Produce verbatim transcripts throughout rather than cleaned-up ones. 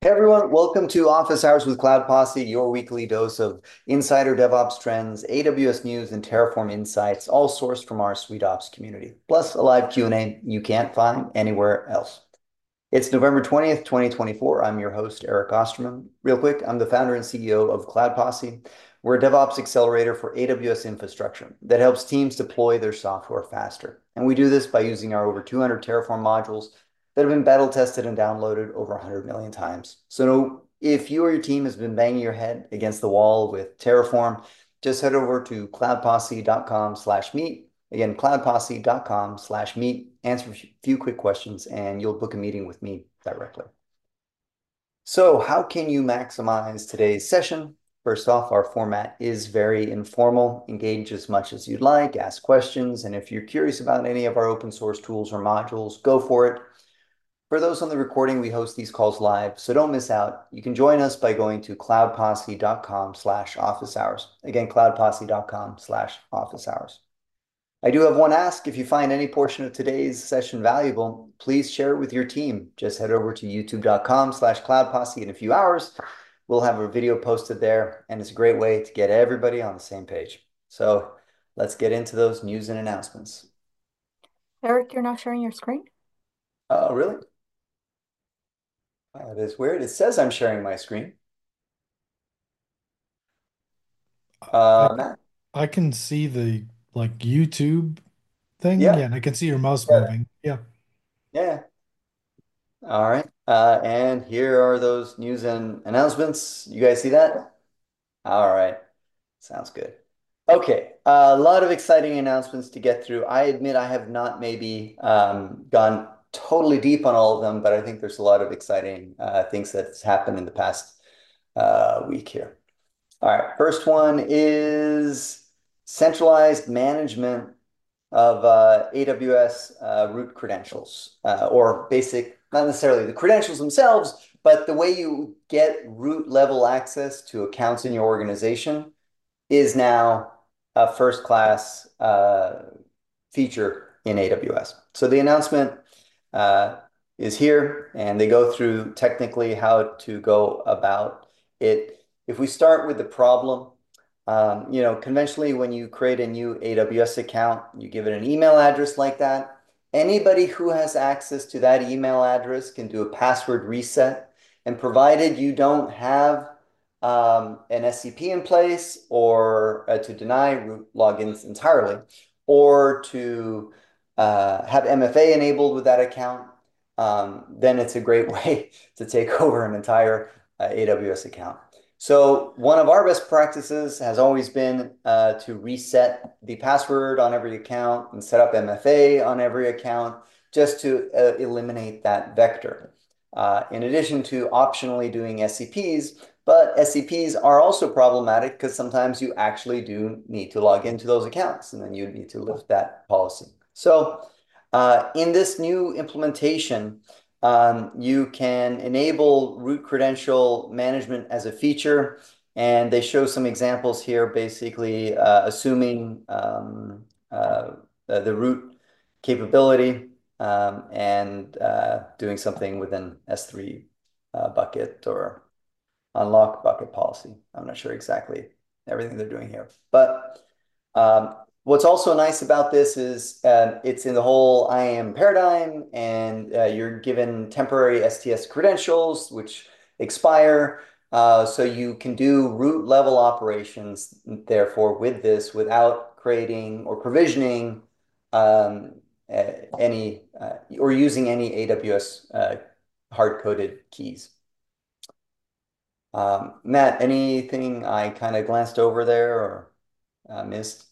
Hey everyone, welcome to Office Hours with Cloud Posse, your weekly dose of insider DevOps trends, A W S news, and Terraform insights, all sourced from our SuiteOps community, plus a live Q and A you can't find anywhere else. It's November twentieth, twenty twenty-four. I'm your host, Eric Osterman. Real quick, I'm the founder and C E O of Cloud Posse. We're a DevOps accelerator for A W S infrastructure that helps teams deploy their software faster. And we do this by using our over two hundred Terraform modules that have been battle tested and downloaded over one hundred million times. So if you or your team has been banging your head against the wall with Terraform, just head over to cloudposse.com slash meet. Again, cloudposse.com slash meet. Answer a few quick questions and you'll book a meeting with me directly. So how can you maximize today's session? First off, our format is very informal. Engage as much as you'd like, ask questions, and if you're curious about any of our open source tools or modules, go for it. For those on the recording, we host these calls live, so don't miss out. You can join us by going to cloudposse.com slash office hours. Again, cloudposse.com slash office hours. I do have one ask. If you find any portion of today's session valuable, please share it with your team. Just head over to youtube.com slash cloudposse in a few hours. We'll have a video posted there, and it's a great way to get everybody on the same page. So let's get into those news and announcements. Eric, you're not sharing your screen? Oh, really? That is weird. It says I'm sharing my screen. I Uh, c- Matt? I can see the like YouTube thing. Yeah, Yeah, and I can see your mouse yeah, moving. Yeah. yeah. All right. Uh, and here are those news and announcements. You guys see that? All right. Sounds good. Okay, a lot of exciting announcements to get through. I admit I have not maybe um, gone totally deep on all of them, but I think there's a lot of exciting uh, things that's happened in the past uh, week here. All right, first one is centralized management of uh, A W S uh, root credentials, uh, or basic, not necessarily the credentials themselves, but the way you get root level access to accounts in your organization is now a first class uh, feature in A W S. So the announcement uh, is here, and they go through technically how to go about it. If we start with the problem, um, you know, conventionally, when you create a new A W S account, you give it an email address like that. Anybody who has access to that email address can do a password reset. And provided you don't have um, an S C P in place or uh, to deny root logins entirely, or to uh, have M F A enabled with that account, um, then it's a great way to take over an entire uh, A W S account. So one of our best practices has always been uh, to reset the password on every account and set up M F A on every account just to uh, eliminate that vector. Uh, in addition to optionally doing S C Ps, but S C Ps are also problematic because sometimes you actually do need to log into those accounts and then you need to lift that policy. So uh, in this new implementation, um, you can enable root credential management as a feature, and they show some examples here, basically uh, assuming um, uh, the root capability um, and uh, doing something within S three uh, bucket or unlock bucket policy. I'm not sure exactly everything they're doing here. But um, what's also nice about this is uh, it's in the whole I A M paradigm, and uh, you're given temporary S T S credentials, which expire. Uh, so you can do root level operations, therefore, with this without creating or provisioning um, uh, any uh, or using any A W S uh, hard-coded keys. Um, Matt, anything I kind of glanced over there or uh, missed?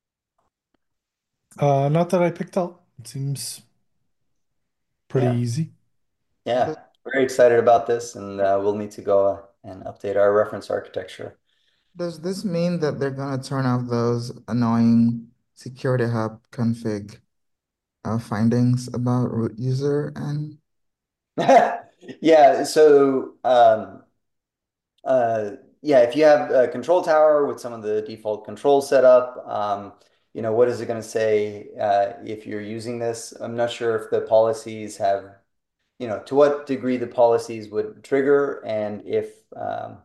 Uh, not that I picked up. It seems pretty Yeah, easy. yeah, Th- very excited about this, and uh, we'll need to go and update our reference architecture. Does this mean that they're going to turn off those annoying Security Hub config uh, findings about root user and Yeah, so um, uh, yeah, if you have a control tower with some of the default controls set up, um, you know, what is it going to say uh, if you're using this? I'm not sure if the policies have you know, to what degree the policies would trigger and if um,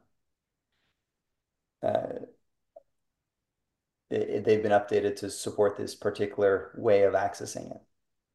uh, it, they've been updated to support this particular way of accessing it.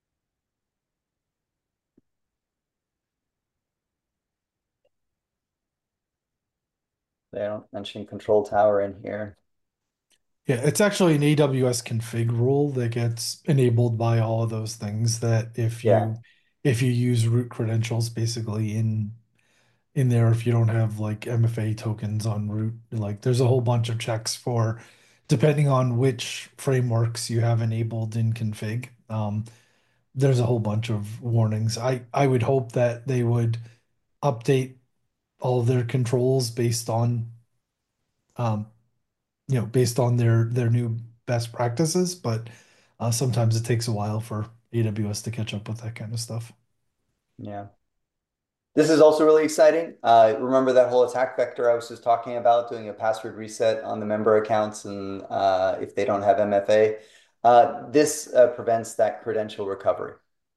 They don't mention control tower in here. Yeah, it's actually an A W S config rule that gets enabled by all of those things that if Yeah. you if you use root credentials basically in in there, if you don't have like M F A tokens on root, like there's a whole bunch of checks for depending on which frameworks you have enabled in config. Um, there's a whole bunch of warnings. I I would hope that they would update all of their controls based on um, you know, based on their their new best practices, but uh, sometimes it takes a while for A W S to catch up with that kind of stuff. Yeah. This is also really exciting. Uh, remember that whole attack vector I was just talking about, doing a password reset on the member accounts and uh, if they don't have M F A. Uh, this uh, prevents that credential recovery.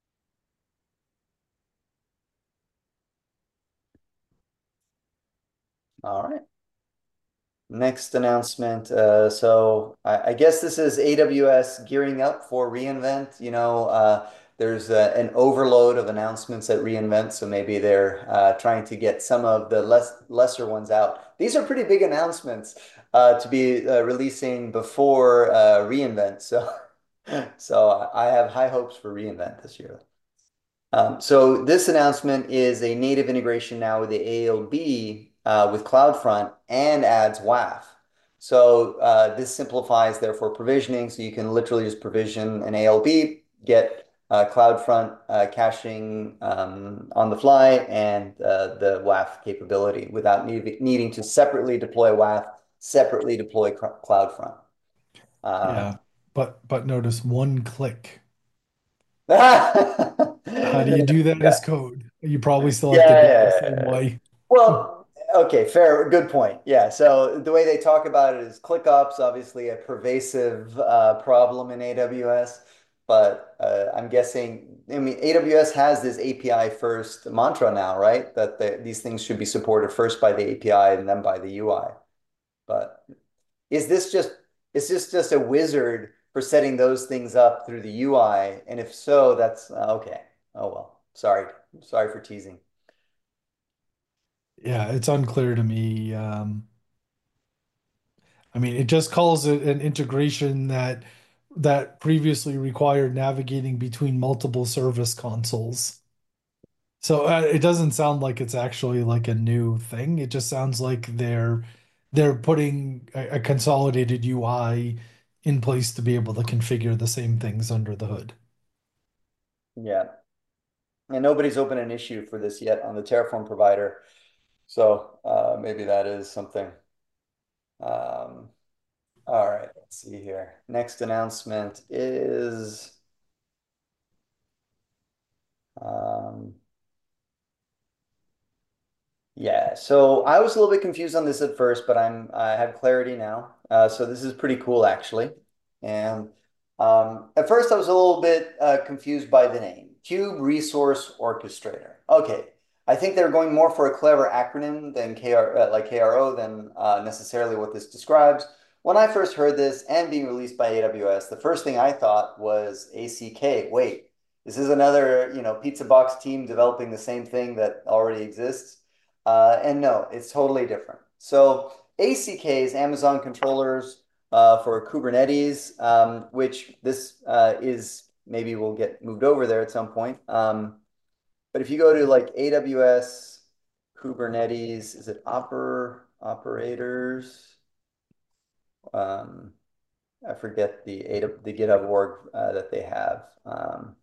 All right. Next announcement. Uh, so I, I guess this is A W S gearing up for reInvent. You know, uh, there's a, an overload of announcements at reInvent, so maybe they're uh, trying to get some of the less lesser ones out. These are pretty big announcements uh, to be uh, releasing before uh, reInvent. So, so I have high hopes for reInvent this year. Um, so this announcement is a native integration now with the A L B uh, with CloudFront and adds W A F. So uh, this simplifies therefore provisioning. So you can literally just provision an A L B, get uh, CloudFront uh, caching um, on the fly and uh, the W A F capability without need needing to separately deploy W A F, separately deploy CloudFront. Uh, Yeah, but but notice one click. yeah, How do you do that as code? You probably still have to do it the same yeah. way. Well, okay, fair, good point. Yeah, so the way they talk about it is ClickOps, obviously a pervasive uh, problem in A W S, but uh, I'm guessing, I mean, A W S has this A P I first mantra now, right? That the, these things should be supported first by the A P I and then by the U I. But is this just is this just a wizard for setting those things up through the U I? And if so, that's uh, okay. Oh well, sorry, sorry for teasing. Yeah, it's unclear to me. Um, I mean, it just calls it an integration that that previously required navigating between multiple service consoles. So uh, it doesn't sound like it's actually like a new thing. It just sounds like they're they're putting a, a consolidated U I in place to be able to configure the same things under the hood. Yeah. And nobody's opened an issue for this yet on the Terraform provider. So uh, maybe that is something. Um, all right, let's see here. Next announcement is um, yeah, so I was a little bit confused on this at first, but I'm I have clarity now. Uh, so this is pretty cool actually. And um, at first I was a little bit uh, confused by the name, Cube Resource Orchestrator. Okay, I think they're going more for a clever acronym than K R uh, like K R O than uh, necessarily what this describes. When I first heard this and being released by A W S, the first thing I thought was A C K. Wait, this is another, you know, pizza box team developing the same thing that already exists. Uh, and no, it's totally different. So A C K is Amazon controllers uh, for Kubernetes, um, which this uh, is maybe will get moved over there at some point. Um, but if you go to like A W S Kubernetes, is it oper operators? Um, I forget the the GitHub org uh, that they have. Um,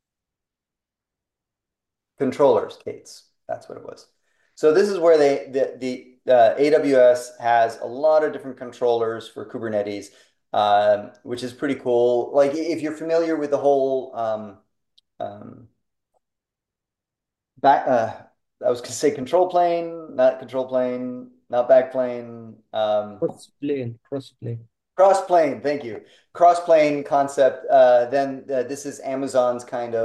controllers, Kates. That's what it was. So this is where they the the uh, A W S has a lot of different controllers for Kubernetes, um, which is pretty cool. Like if you're familiar with the whole um, um, back, uh, I was gonna say control plane, not control plane, not back plane. Um, Cross-plane, cross-plane. Cross-plane, thank you. Cross-plane concept. Uh, then uh, this is Amazon's kind of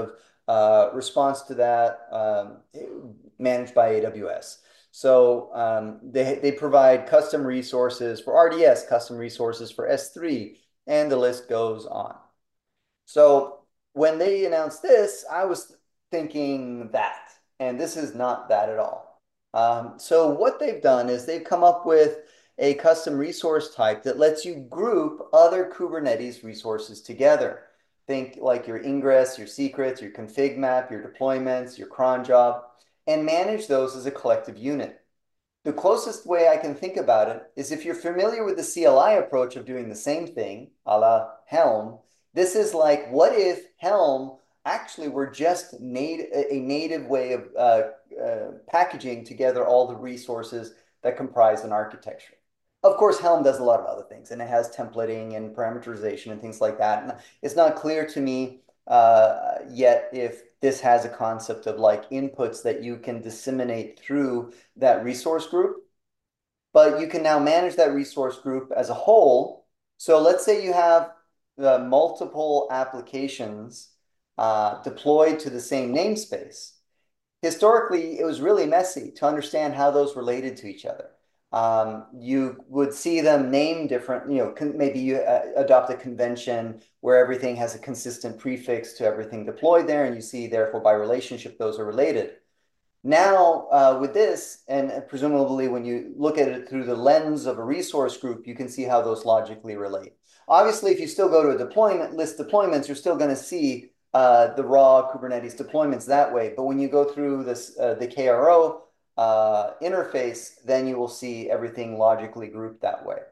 uh, response to that um, managed by A W S. So um, they, they provide custom resources for R D S, custom resources for S three, and the list goes on. So when they announced this, I was thinking that, and this is not that at all. Um, so what they've done is they've come up with a custom resource type that lets you group other Kubernetes resources together. Think like your ingress, your secrets, your config map, your deployments, your cron job, and manage those as a collective unit. The closest way I can think about it is if you're familiar with the C L I approach of doing the same thing, a la Helm, this is like, what if Helm actually were just nat a native way of uh, uh, packaging together all the resources that comprise an architecture? Of course, Helm does a lot of other things, and it has templating and parameterization and things like that. And it's not clear to me uh, yet if this has a concept of like inputs that you can disseminate through that resource group, but you can now manage that resource group as a whole. So let's say you have uh, multiple applications uh, deployed to the same namespace. Historically, it was really messy to understand how those related to each other. Um, you would see them named different, you know, maybe you uh, adopt a convention where everything has a consistent prefix to everything deployed there, and you see, therefore, by relationship, those are related. Now, uh, with this, and presumably when you look at it through the lens of a resource group, you can see how those logically relate. Obviously, if you still go to a deployment list deployments, you're still going to see uh, the raw Kubernetes deployments that way. But when you go through this uh, the K R O uh, interface, then you will see everything logically grouped that way.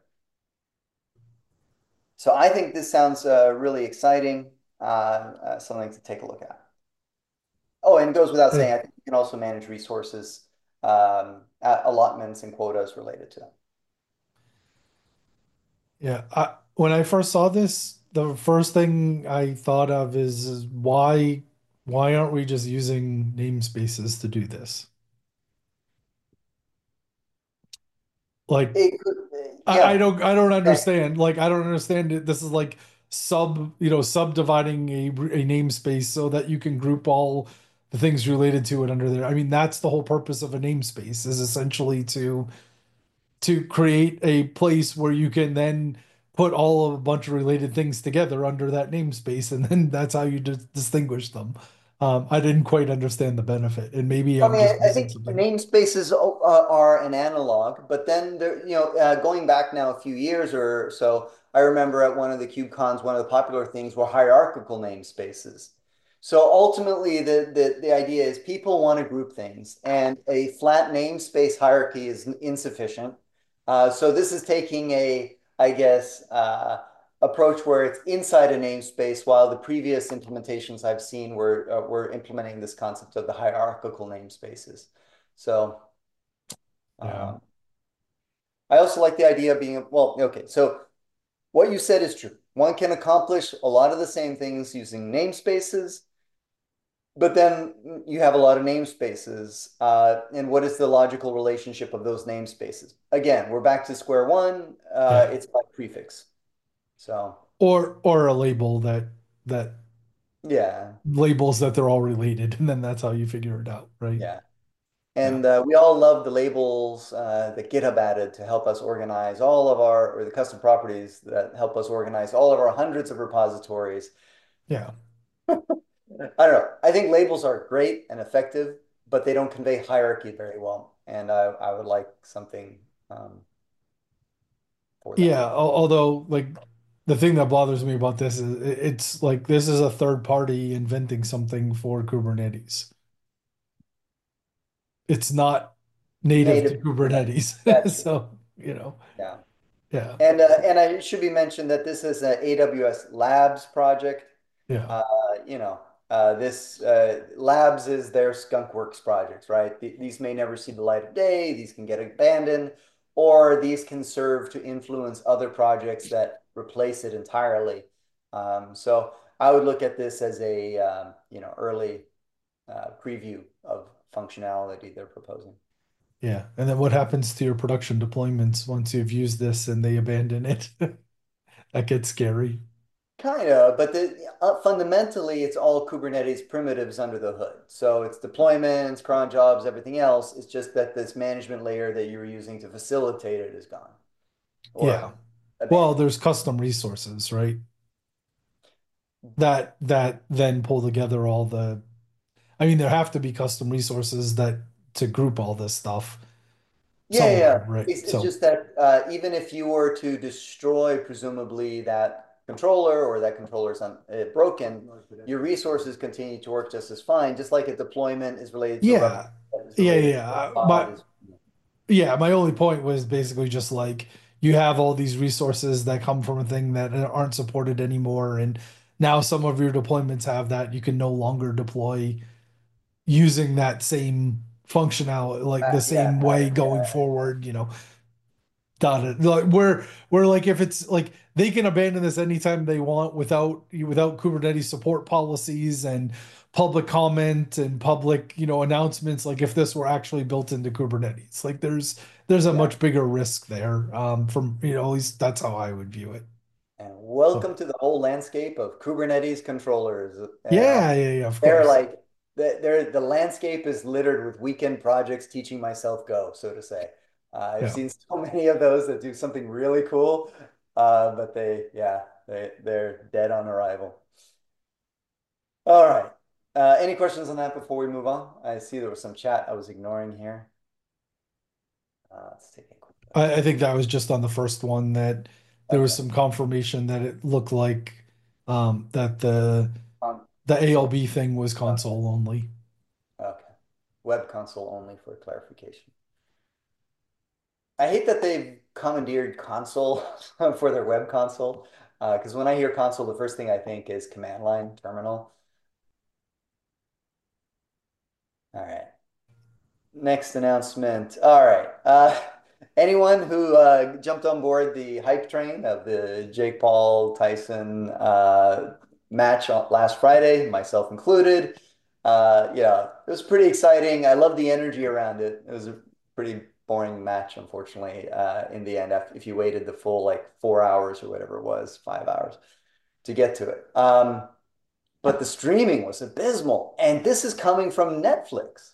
So I think this sounds uh, really exciting, uh, uh, something to take a look at. Oh, and it goes without saying, I think you can also manage resources, um, allotments and quotas related to them. Yeah, I, when I first saw this, the first thing I thought of is, is why why aren't we just using namespaces to do this? Like It could, I, I yeah, don't I don't okay. understand. Like I don't understand it. This is like sub, you know, subdividing a a namespace so that you can group all the things related to it under there. I mean, that's the whole purpose of a namespace is essentially to to create a place where you can then put all of a bunch of related things together under that namespace, and then that's how you dis distinguish them. Um, I didn't quite understand the benefit, and maybe I I'm mean, just I, I missing think something. namespaces uh, are an analog, but then there, you know, uh, going back now a few years or so, I remember at one of the KubeCons, one of the popular things were hierarchical namespaces. So ultimately, the, the, the idea is people want to group things, and a flat namespace hierarchy is insufficient. Uh, so this is taking a, I guess, uh, approach where it's inside a namespace, while the previous implementations I've seen were uh, were implementing this concept of the hierarchical namespaces. So Yeah. um, I also like the idea of being, well, okay, so what you said is true. One can accomplish a lot of the same things using namespaces, but then you have a lot of namespaces. Uh, and what is the logical relationship of those namespaces? Again, we're back to square one. Uh, Yeah. it's by prefix. So Or or a label that that yeah, labels that they're all related, and then that's how you figure it out, right? yeah. Yeah. And uh, we all love the labels uh, that GitHub added to help us organize all of our, or the custom properties that help us organize all of our hundreds of repositories. Yeah. I don't know. I think labels are great and effective, but they don't convey hierarchy very well. And I, I would like something um, for that. Yeah, al- although like the thing that bothers me about this is i- it's like this is a third party inventing something for Kubernetes. It's not native to Native Kubernetes. Kubernetes. That's true. So, you know, Yeah. yeah, And uh, and I it should be mentioned that this is an A W S Labs project. yeah, Uh, you know, uh, this uh, Labs is their skunkworks projects, right? Th these may never see the light of day. These can get abandoned, or these can serve to influence other projects that replace it entirely. Um, so I would look at this as a um, you know early uh, preview of functionality they're proposing. yeah. And then what happens to your production deployments once you've used this and they abandon it? That gets scary. Kind of, but the, uh, fundamentally, it's all Kubernetes primitives under the hood. So it's deployments, cron jobs, everything else. It's just that this management layer that you were using to facilitate it is gone Yeah. or Well, abandoned. there's custom resources, right? That that then pull together all the, I mean, there have to be custom resources that to group all this stuff Yeah, yeah, yeah. somewhere, right? It's, it's So, just that uh, even if you were to destroy, presumably, that controller or that controller's un uh, broken, your resources continue to work just as fine, just like a deployment is related to a rep yeah. is Yeah, related yeah. to a Uh, My pod is. yeah, my only point was basically just like you have all these resources that come from a thing that aren't supported anymore, and now some of your deployments have that you can no longer deploy using that same functionality, like Uh, the yeah, same way pattern, going yeah. forward, you know. Got it. Like where where like if it's like they can abandon this anytime they want without without Kubernetes support policies and public comment and public, you know, announcements, like if this were actually built into Kubernetes. Like there's there's a Yeah. much bigger risk there. Um from, you know, at least that's how I would view it. And So welcome to the whole landscape of Kubernetes controllers. You know, yeah, yeah, yeah, of they're course. like the they're, the landscape is littered with weekend projects teaching myself Go, so to say. Uh, I've Yeah. seen so many of those that do something really cool, uh, but they, yeah, they they're dead on arrival. All right. Uh, any questions on that before we move on? I see there was some chat I was ignoring here. Uh, let's take a quick look. I, I think that was just on the first one that there was Okay. some confirmation that it looked like um that the Um, the so, A L B thing was okay. console only. Okay. Web console only for clarification. I hate that they've commandeered console for their web console. Because uh, when I hear console, the first thing I think is command line terminal. All right. Next announcement. All right. Uh, anyone who uh, jumped on board the hype train of the Jake Paul Tyson uh, match on, last Friday, myself included, uh, yeah, it was pretty exciting. I love the energy around it. It was a pretty boring match, unfortunately, uh, in the end, if you waited the full like four hours or whatever it was, five hours to get to it. Um, but the streaming was abysmal. And this is coming from Netflix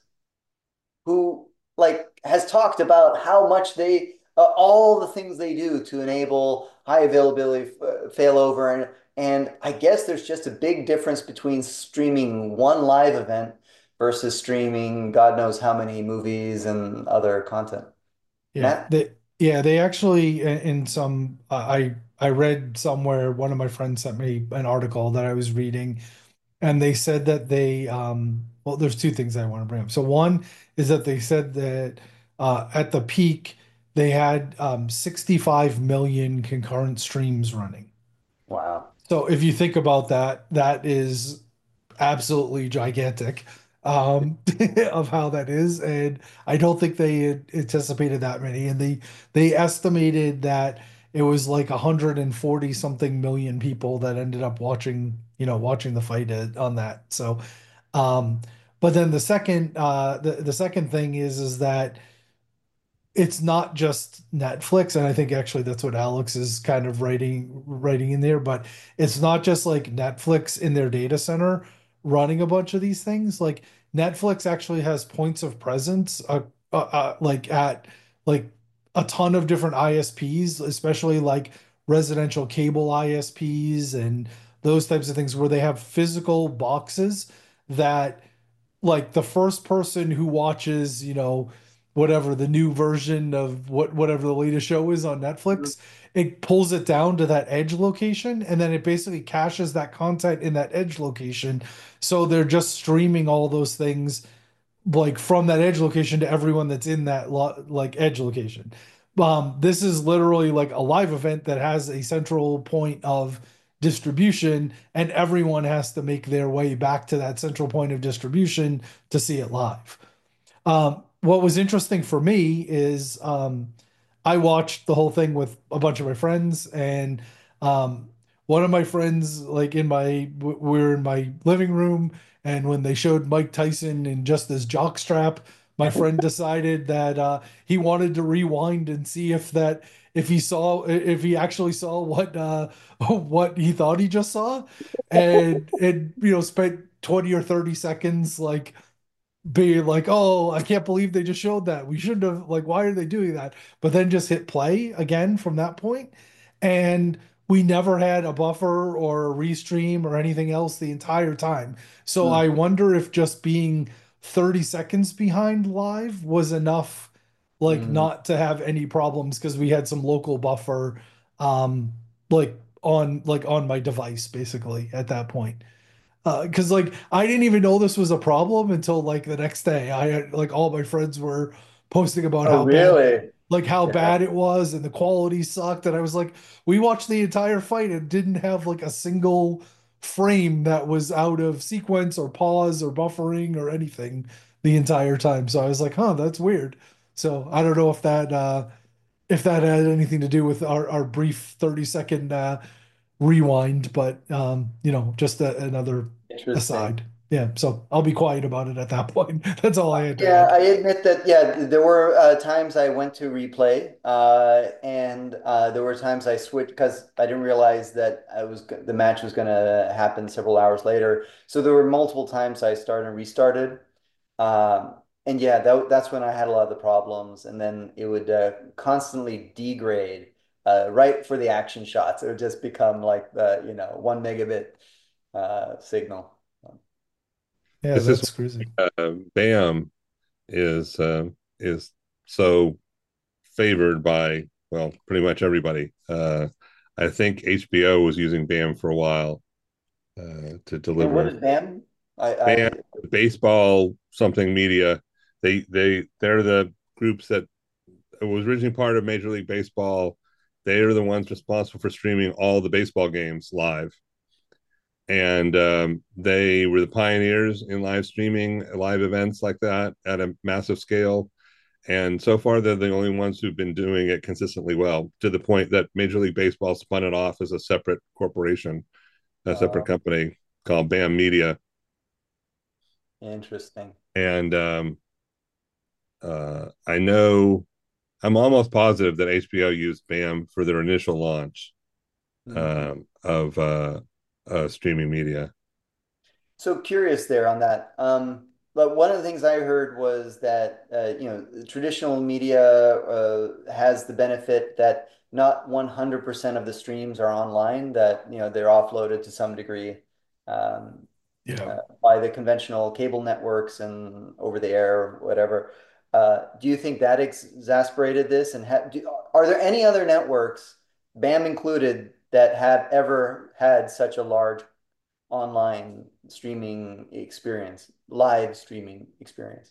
who like has talked about how much they uh, all the things they do to enable high availability uh, failover and and I guess there's just a big difference between streaming one live event versus streaming God knows how many movies and other content. Yeah, Matt? they yeah, they actually in in some uh, I I read somewhere one of my friends sent me an article that I was reading and they said that they um well there's two things I want to bring up. So one is that they said that uh at the peak they had um sixty-five million concurrent streams running. Wow. So if you think about that, that is absolutely gigantic um of how that is, and I don't think they had anticipated that many, and they they estimated that it was like one hundred forty something million people that ended up watching, you know, watching the fight on that. So um but then the second uh the, the second thing is is that it's not just Netflix, and I think actually that's what Alex is kind of writing writing in there, but it's not just like Netflix in their data center running a bunch of these things. Like Netflix actually has points of presence uh, uh, uh, like at like a ton of different I S Ps, especially like residential cable I S Ps and those types of things where they have physical boxes that like the first person who watches, you know, whatever the new version of what whatever the latest show is on Netflix, it pulls it down to that edge location and then it basically caches that content in that edge location. So they're just streaming all those things like from that edge location to everyone that's in that lo like edge location. Um, this is literally like a live event that has a central point of distribution, and everyone has to make their way back to that central point of distribution to see it live. Um, what was interesting for me is um, I watched the whole thing with a bunch of my friends, and um, one of my friends, like in my, we're in my living room, and when they showed Mike Tyson in just his jockstrap my friend decided that uh, he wanted to rewind and see if that if he saw if he actually saw what uh, what he thought he just saw, and and you know spent twenty or thirty seconds like being like, oh, I can't believe they just showed that. We shouldn't have, like, why are they doing that? But then just hit play again from that point. And we never had a buffer or a restream or anything else the entire time. So Hmm. I wonder if just being thirty seconds behind live was enough, like, Mm. not to have any problems because we had some local buffer, um, like on like on my device basically at that point. Uh, because like I didn't even know this was a problem until like the next day. I had like all my friends were posting about Oh, how bad, really? like how Yeah. bad it was and the quality sucked. And I was like, we watched the entire fight and didn't have like a single frame that was out of sequence or pause or buffering or anything the entire time. So I was like, huh, that's weird. So I don't know if that uh if that had anything to do with our, our brief thirty second uh rewind, but um, you know, just a, another Interesting. aside. Yeah, so I'll be quiet about it at that point. That's all I had to Yeah, I add. admit that, yeah, there were uh, times I went to replay, uh, and uh, there were times I switched because I didn't realize that I was the match was going to happen several hours later. So there were multiple times I started and restarted. Um, and yeah, that, that's when I had a lot of the problems. And then it would uh, constantly degrade uh, right for the action shots. It would just become like the, you know, one megabit uh, signal. Yeah, This is that's crazy. uh, BAM is uh, is so favored by, well, pretty much everybody. Uh, I think H B O was using BAM for a while uh, to And what deliver is BAM? I, BAM, I baseball something media. They they they're the groups that it was originally part of Major League Baseball. They are the ones responsible for streaming all the baseball games live, and um, they were the pioneers in live streaming, live events like that at a massive scale. And so far, they're the only ones who've been doing it consistently well, to the point that Major League Baseball spun it off as a separate corporation, a uh, separate company called BAM Media. Interesting. And um, uh, I know, I'm almost positive that H B O used BAM for their initial launch Hmm. um, of uh, uh, streaming media. So curious there on that. Um, but one of the things I heard was that uh, you know traditional media uh, has the benefit that not one hundred percent of the streams are online, that you know they're offloaded to some degree um, Yeah. uh, by the conventional cable networks and over the air or whatever. Uh, do you think that ex exasperated this? And ha do, are there any other networks, BAM included, that have ever had such a large online streaming experience, live streaming experience?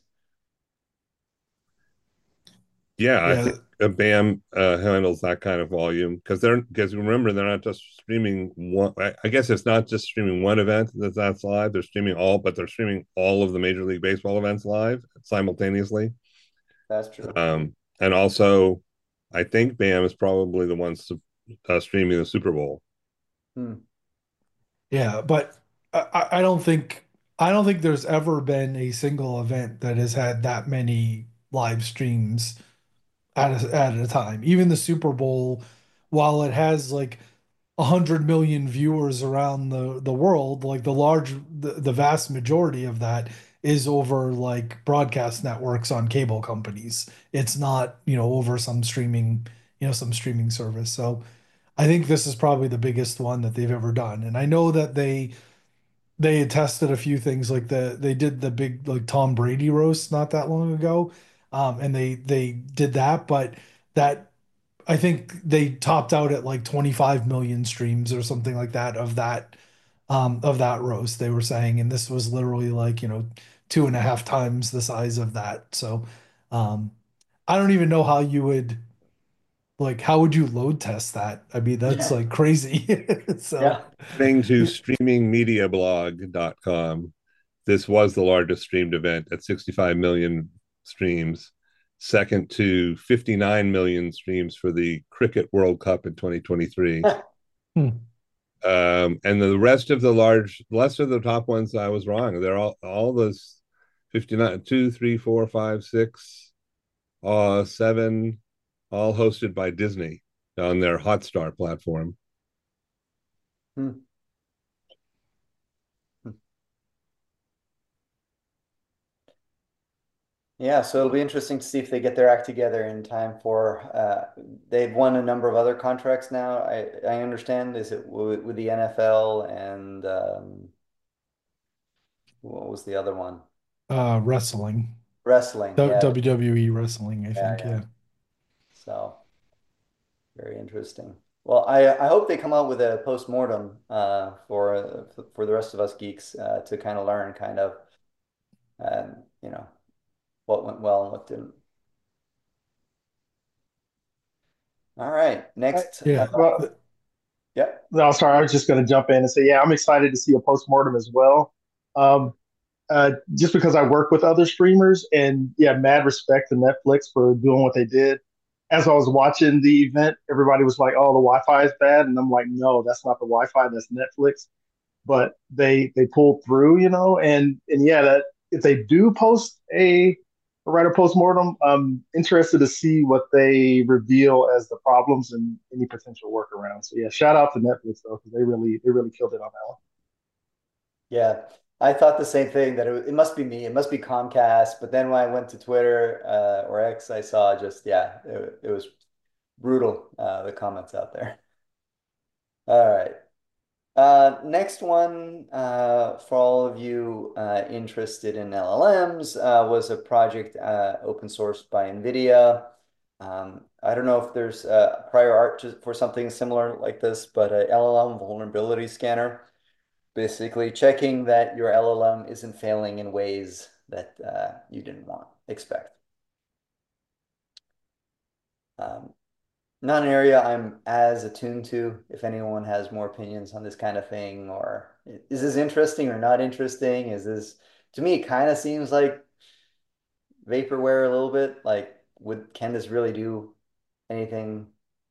Yeah, I think Yeah. uh, BAM uh, handles that kind of volume because they're because remember they're not just streaming one. I, I guess it's not just streaming one event that that's live. They're streaming all, but they're streaming all of the Major League Baseball events live simultaneously. That's true. Um, and also, I think BAM is probably the ones uh, streaming the Super Bowl. Hmm. Yeah, but I, I don't think I don't think there's ever been a single event that has had that many live streams at a, at a time. Even the Super Bowl, while it has like a hundred million viewers around the the world, like the large, the, the vast majority of that is over like broadcast networks on cable companies. It's not, you know, over some streaming, you know, some streaming service. So I think this is probably the biggest one that they've ever done. And I know that they they had tested a few things like the they did the big like Tom Brady roast not that long ago. Um, and they they did that, but that I think they topped out at like twenty-five million streams or something like that of that um of that roast they were saying, and this was literally like, you know, two and a half times the size of that. So um I don't even know how you would like how would you load test that? I mean, that's Yeah. like crazy. So Yeah. According to streaming media blog dot com, this was the largest streamed event at sixty-five million streams, second to fifty-nine million streams for the Cricket World Cup in twenty twenty-three. hmm. Um, and the rest of the large, rest of the top ones, I was wrong. They're all all those fifty-nine, two, three, four, five, six, uh, seven, all hosted by Disney on their Hotstar platform. Hmm. Hmm. Yeah, so it'll be interesting to see if they get their act together in time for uh, they've won a number of other contracts now. I I understand. Is it with, with the N F L and um, what was the other one? Uh, wrestling, Wrestling. W- Yeah, WWE wrestling, I yeah, think. yeah. Yeah. So very interesting. Well, I I hope they come out with a post-mortem uh, for uh, for the rest of us geeks uh, to kind of learn kind of um, you know what went well and what didn't. All right, I, next. Uh, Yeah. well, yeah, no, sorry, I was just going to jump in and say, yeah, I'm excited to see a postmortem as well. Um, uh, just because I work with other streamers, and yeah, mad respect to Netflix for doing what they did. As I was watching the event, everybody was like, "Oh, the Wi-Fi is bad," and I'm like, "No, that's not the Wi-Fi. That's Netflix." But they they pulled through, you know, and and yeah, that if they do post a or write a postmortem, I'm interested to see what they reveal as the problems and any potential workarounds. So yeah, shout out to Netflix though, because they really they really killed it on that one. yeah. I thought the same thing that it, it must be me. It must be Comcast. But then when I went to Twitter uh, or X, I saw just yeah, it, it was brutal. Uh, the comments out there. All right. Uh, next one, uh, for all of you uh, interested in L L Ms, uh, was a project uh, open sourced by NVIDIA. Um, I don't know if there's uh, prior art to, for something similar like this, but a L L M vulnerability scanner, basically checking that your L L M isn't failing in ways that uh, you didn't want, expect. Um, Not an area I'm as attuned to. If anyone has more opinions on this kind of thing, or is this interesting or not interesting? Is this, to me, it kind of seems like vaporware a little bit. Like, would can this really do anything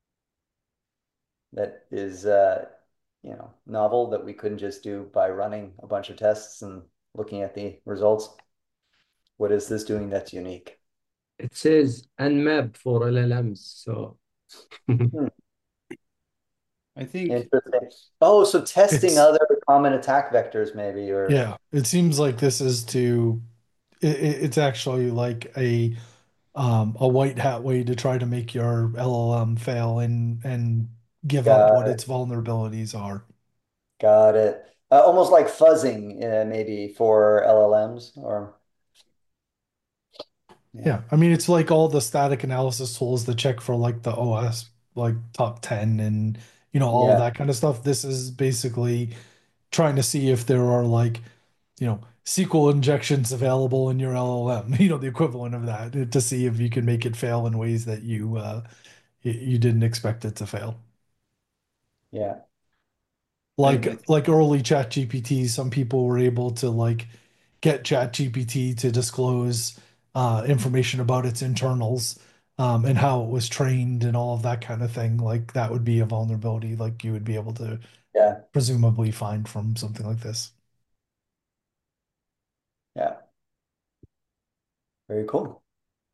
that is, uh, you know, novel that we couldn't just do by running a bunch of tests and looking at the results? What is this doing that's unique? It says Nmap for L L Ms. So Hmm, I think interesting. Oh, so testing It's other common attack vectors, maybe, or yeah. It seems like this is to. It, it's actually like a um, a white hat way to try to make your L L M fail and and give up got what its it. vulnerabilities are. Got it. Uh, almost like fuzzing, uh, maybe for L L Ms, or yeah, Yeah, I mean it's like all the static analysis tools that check for like the O S like top ten and you know all of yeah, that kind of stuff. This is basically trying to see if there are like, you know, S Q L injections available in your L L M, you know, the equivalent of that to see if you can make it fail in ways that you uh you didn't expect it to fail. yeah, I, I Like like early Chat G P T, some people were able to like get Chat G P T to disclose uh, information about its internals um, and how it was trained and all of that kind of thing. Like that would be a vulnerability like you would be able to yeah, presumably find from something like this. yeah. Very cool.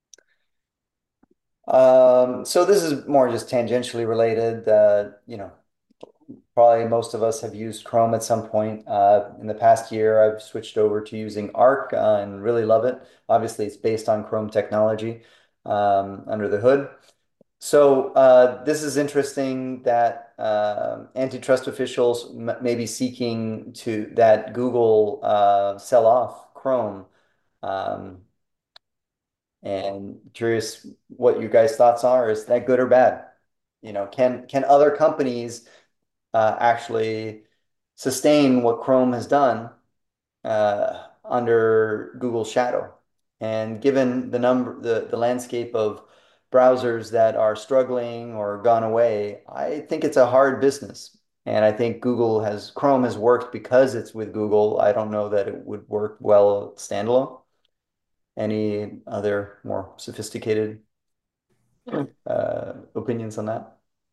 Um, so this is more just tangentially related. Uh, you know, probably most of us have used Chrome at some point. Uh, in the past year, I've switched over to using Arc uh, and really love it. Obviously, it's based on Chrome technology um, under the hood. So uh, this is interesting that um antitrust officials m may be seeking to that Google uh, sell off Chrome. Um, and curious what you guys' thoughts are. Is that good or bad? You know, can can other companies uh, actually sustain what Chrome has done uh, under Google's shadow? And given the number, the, the landscape of browsers that are struggling or gone away, I think it's a hard business. And I think Google has, Chrome has worked because it's with Google. I don't know that it would work well standalone. Any other more sophisticated uh, opinions on that?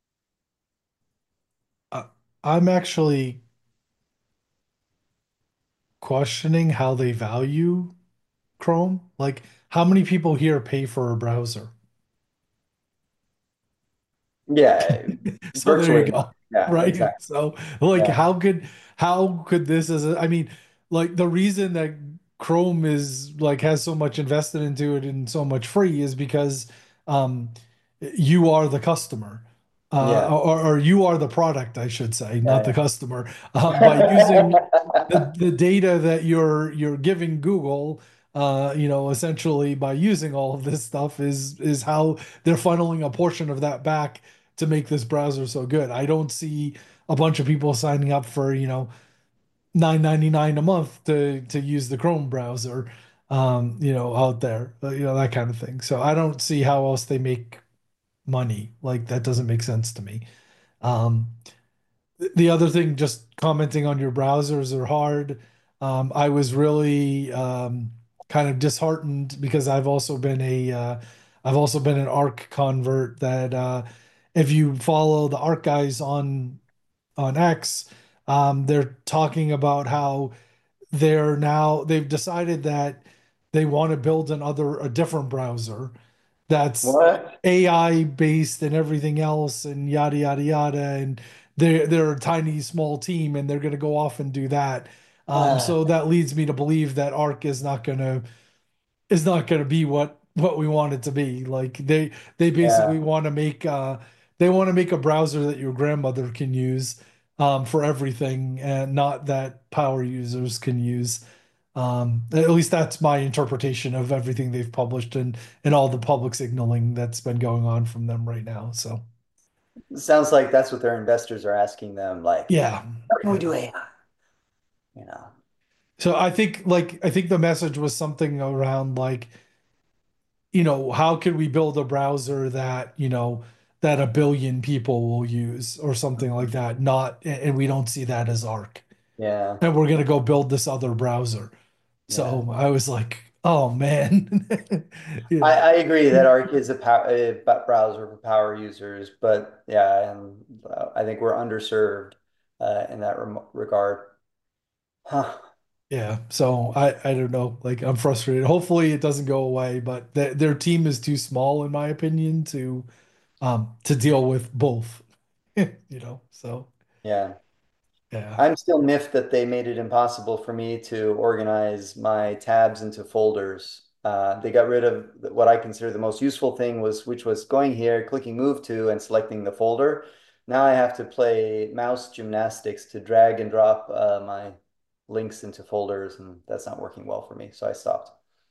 Uh, I'm actually questioning how they value Chrome? Like, how many people here pay for a browser? Yeah, So there you virtually none. go. Yeah, Right. exactly. So like Yeah, how could how could this as a, I mean, like the reason that Chrome is like has so much invested into it and so much free is because um you are the customer. Uh, yeah, or, or you are the product, I should say, not the yeah, customer. Um, by using the, the data that you're you're giving Google, uh, you know, essentially by using all of this stuff is is how they're funneling a portion of that back to make this browser so good. I don't see a bunch of people signing up for, you know, nine ninety-nine a month to to use the Chrome browser, um, you know, out there, uh, you know, that kind of thing. So I don't see how else they make money. Like that doesn't make sense to me. Um, the other thing, just commenting on your browsers are hard. Um, I was really um, kind of disheartened because I've also been a uh, I've also been an Arc convert that uh, if you follow the Arc guys on on X, um, they're talking about how they're now they've decided that they want to build another a different browser that's What? A I based and everything else and yada yada yada and they're they're a tiny small team and they're going to go off and do that. Um, Uh, so that leads me to believe that Arc is not going to is not going to be what what we want it to be. Like they they basically yeah, want to make uh they want to make a browser that your grandmother can use um, for everything and not that power users can use. Um, at least that's my interpretation of everything they've published and and all the public signaling that's been going on from them right now. So sounds like that's what their investors are asking them. Like, yeah, how can we yeah. do A I? You know? So I think like I think the message was something around like you know, how can we build a browser that, you know, that a billion people will use or something like that? Not, and we don't see that as Arc. Yeah, And we're going to go build this other browser. yeah. So I was like, oh man, you I, know, I agree that Arc is a, pow a b- browser for power users, but yeah, and uh, I think we're underserved uh, in that rem regard. Huh. yeah. So I, I don't know. Like I'm frustrated. Hopefully it doesn't go away, but th their team is too small, in my opinion, to um to deal with both, you know. So Yeah. yeah. I'm still miffed that they made it impossible for me to organize my tabs into folders. Uh, they got rid of what I consider the most useful thing was, which was going here, clicking move to, and selecting the folder. Now I have to play mouse gymnastics to drag and drop uh, my links into folders, and that's not working well for me. So I stopped.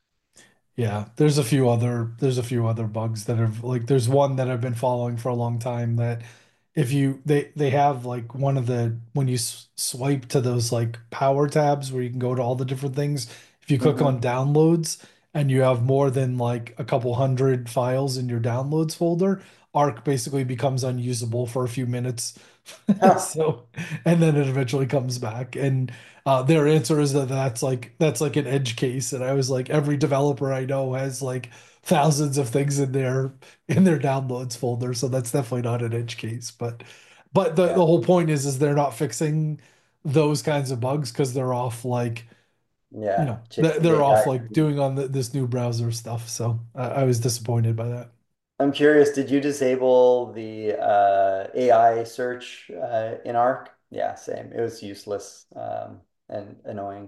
Yeah, there's a few other there's a few other bugs that have like there's one that I've been following for a long time that if you they they have like one of the when you s- swipe to those like power tabs where you can go to all the different things, if you click Hmm. on downloads and you have more than like a couple hundred files in your downloads folder, Arc basically becomes unusable for a few minutes. So, and then it eventually comes back. And uh, their answer is that that's like that's like an edge case. And I was like, every developer I know has like thousands of things in their in their downloads folder, so that's definitely not an edge case. But but the, Yeah, the whole point is is they're not fixing those kinds of bugs because they're off like you yeah. know they're, Chasing they're off A I. like doing on the, this new browser stuff. So I, I was disappointed by that. I'm curious, did you disable the uh, A I search uh, in Arc? Yeah, same. It was useless um, and annoying.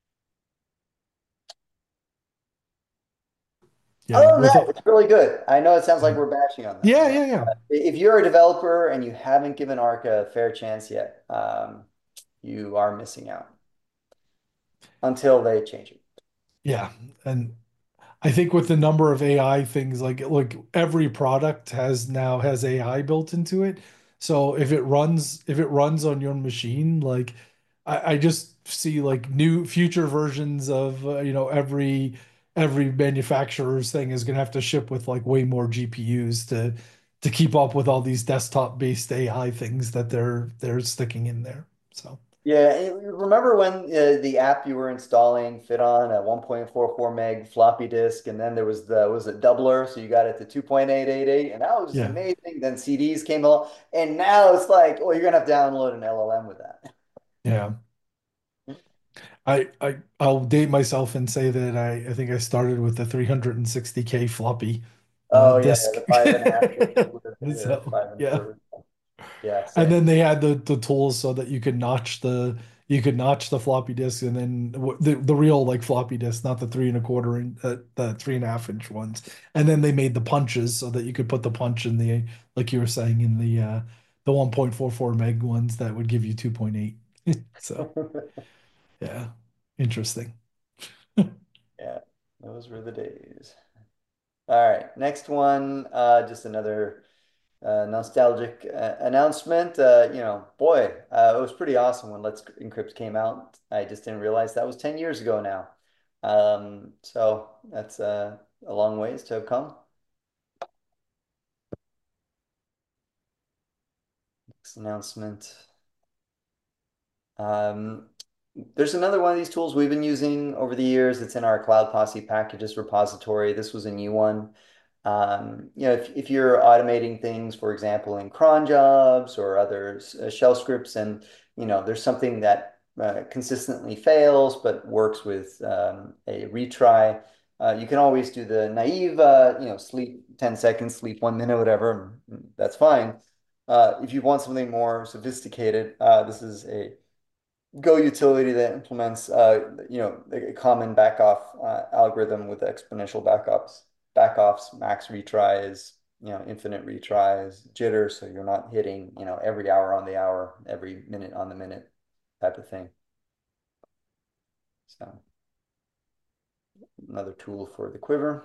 Yeah, Other than with that, a, it's really good. I know it sounds like we're bashing on them, yeah, but yeah, yeah. if you're a developer and you haven't given Arc a fair chance yet, um, you are missing out until they change it. Yeah, and I think with the number of A I things, like like every product has now has A I built into it. So if it runs if it runs on your machine, like I, I just see like new future versions of uh, you know every every manufacturer's thing is gonna have to ship with like way more G P Us to to keep up with all these desktop based A I things that they're they're sticking in there. So Yeah, and remember when uh, the app you were installing fit on a one point four four meg floppy disk, and then there was the was it doubler, so you got it to two point eight eight eight, and that was just yeah, amazing. Then C Ds came along, and now it's like, oh, you're gonna have to download an L L M with that. yeah. I, I I'll date myself and say that I, I think I started with the three hundred sixty K floppy uh Oh yeah, yeah, disk. the five and a half inch with the So five and a yeah. quarter. Yeah, And same. then they had the the tools so that you could notch the you could notch the floppy disk, and then w- the the real like floppy disk, not the three and a quarter and uh, the three and a half inch ones. And then they made the punches so that you could put the punch in the, like you were saying, in the uh the one point four four meg ones that would give you two point eight. So yeah, interesting. Yeah, those were the days. All right, next one, uh, just another uh, nostalgic uh, announcement. Uh, you know, boy, uh, it was pretty awesome when Let's Encrypt came out. I just didn't realize that was ten years ago now. Um, so that's uh, a long ways to have come. Next announcement. Um, there's another one of these tools we've been using over the years. It's in our Cloud Posse packages repository. This was a new one. Um, you know, if, if you're automating things, for example, in cron jobs or other uh, shell scripts, and you know, there's something that uh, consistently fails but works with um, a retry, uh, you can always do the naive, uh, you know, sleep ten seconds, sleep one minute, whatever. That's fine. Uh, if you want something more sophisticated, uh, this is a Go utility that implements, uh, you know, a common backoff uh, algorithm with exponential backups, backoffs, max retries, you know, infinite retries, jitter, so you're not hitting, you know, every hour on the hour, every minute on the minute type of thing. So another tool for the quiver,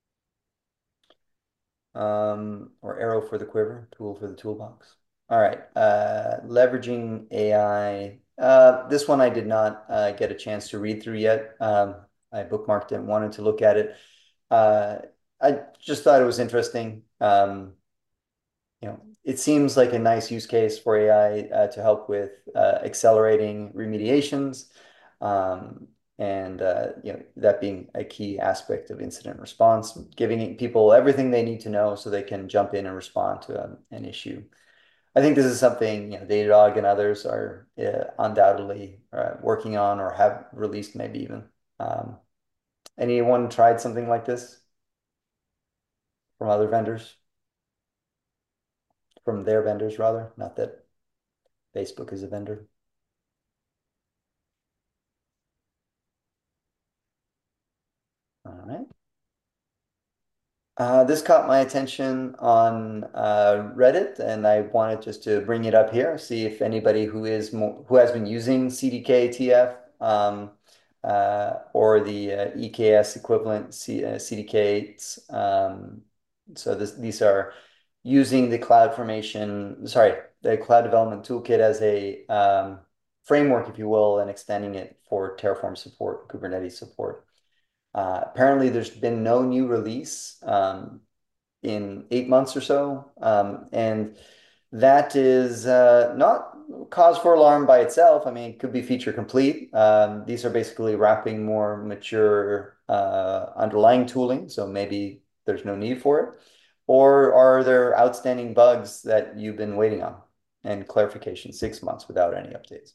um, or arrow for the quiver, tool for the toolbox. All right, uh, leveraging A I. Uh, this one I did not uh, get a chance to read through yet. Um, I bookmarked it and wanted to look at it. Uh, I just thought it was interesting. Um, you know, it seems like a nice use case for A I uh, to help with uh, accelerating remediations, um, and uh, you know, that being a key aspect of incident response, giving people everything they need to know so they can jump in and respond to a, an issue. I think this is something, you know, Datadog and others are uh, undoubtedly uh, working on or have released maybe even. Um, anyone tried something like this from other vendors, from their vendors rather? Not that Facebook is a vendor. All right. Uh, this caught my attention on uh, Reddit, and I wanted just to bring it up here, see if anybody who is more, who has been using C D K T F um, uh, or the uh, E K S equivalent C, uh, C D Ks. Um, so this, these are using the Cloud Formation, sorry, the Cloud Development Toolkit as a um, framework, if you will, and extending it for Terraform support, Kubernetes support. Uh, apparently, there's been no new release um, in eight months or so, um, and that is uh, not cause for alarm by itself. I mean, it could be feature complete. Um, these are basically wrapping more mature uh, underlying tooling, so maybe there's no need for it. Or are there outstanding bugs that you've been waiting on and clarification six months without any updates?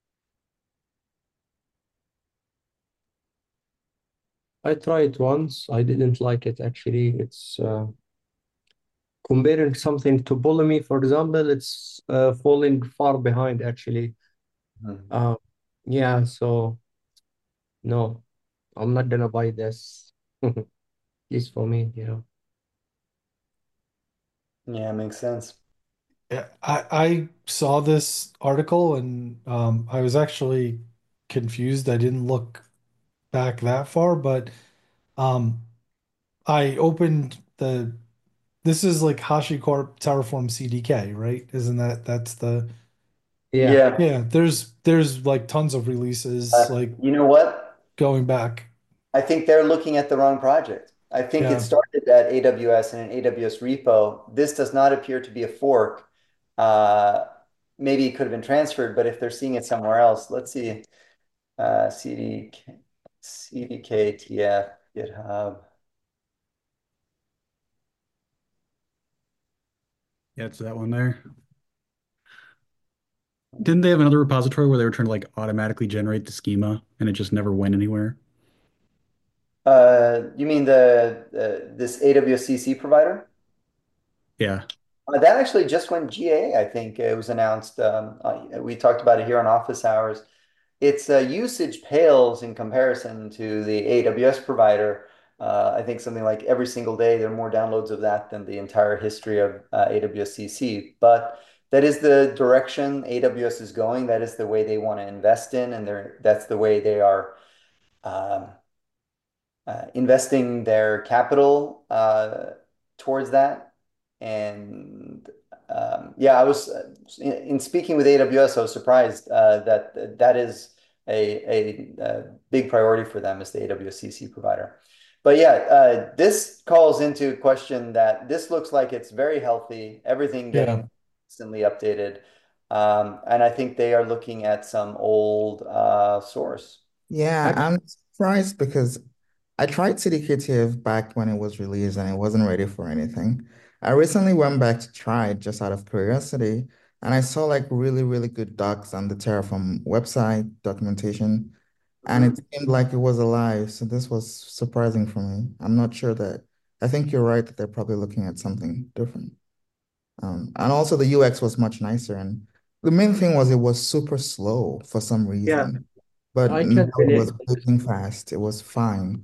I tried once. I didn't like it actually. It's uh, comparing something to Pulumi, for example, it's uh, falling far behind actually. Hmm. Uh, yeah, so no, I'm not gonna buy this. At least for me, you know. Yeah, makes sense. Yeah, I I saw this article and um I was actually confused. I didn't look back that far, but um I opened the this is like HashiCorp Terraform C D K, right? Isn't that that's the Yeah, Yeah. yeah, there's there's like tons of releases Uh, like you know what? going back. I think they're looking at the wrong project. I think it Yeah. started at A W S and an A W S repo. This does not appear to be a fork. Uh, maybe it could have been transferred, but if they're seeing it somewhere else, let's see. Uh, C D K, C D K T F, GitHub. Yeah, it's that one there. Didn't they have another repository where they were trying to like automatically generate the schema and it just never went anywhere? Uh, you mean the, the this A W S C C provider? Yeah. Uh, that actually just went G A, I think. It was announced. Um, uh, we talked about it here on office hours. Its uh, usage pales in comparison to the A W S provider. Uh, I think something like every single day there are more downloads of that than the entire history of uh, A W S C C. But that is the direction A W S is going. That is the way they want to invest in, and they're that's the way they are um, uh, investing their capital uh, towards that. And um, yeah, I was uh, in, in speaking with A W S, I was surprised uh, that that is a, a, a big priority for them as the A W S C C provider. But yeah, uh, this calls into question that this looks like it's very healthy, everything Yeah. getting constantly updated. Um, and I think they are looking at some old uh, source. Yeah, Actually, I'm surprised because I tried C D K T F back when it was released and it wasn't ready for anything. I recently went back to try it just out of curiosity, and I saw like really, really good docs on the Terraform website documentation, and it seemed like it was alive. So this was surprising for me. I'm not sure that I think you're right that they're probably looking at something different. Um, and also the U X was much nicer, and the main thing was it was super slow for some yeah, reason, but I now can it relate was on this. moving fast. It was fine.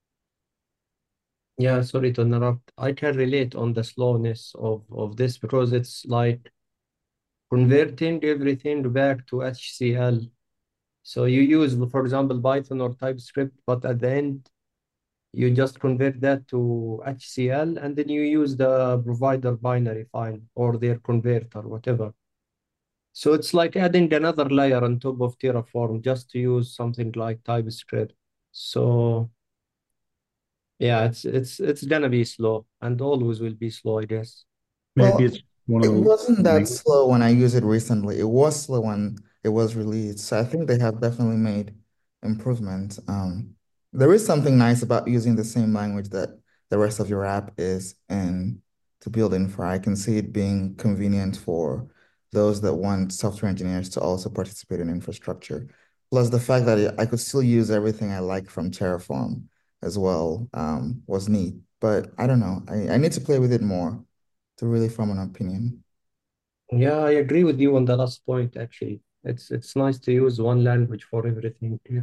Yeah, sorry to interrupt. I can relate on the slowness of, of this because it's like converting everything back to H C L. So you use, for example, Python or TypeScript, but at the end, you just convert that to H C L and then you use the provider binary file or their converter, whatever. So it's like adding another layer on top of Terraform just to use something like TypeScript. So yeah, it's it's it's gonna be slow and always will be slow, I guess. Maybe Well, it's one of it those wasn't that language. slow when I used it recently. It was slow when it was released. So I think they have definitely made improvements. Um, there is something nice about using the same language that the rest of your app is in to build infra. I can see it being convenient for those that want software engineers to also participate in infrastructure. Plus the fact that I could still use everything I like from Terraform as well, um, was neat. But I don't know. I, I need to play with it more to really form an opinion. Yeah, I agree with you on the last point, actually. It's it's nice to use one language for everything. Yeah.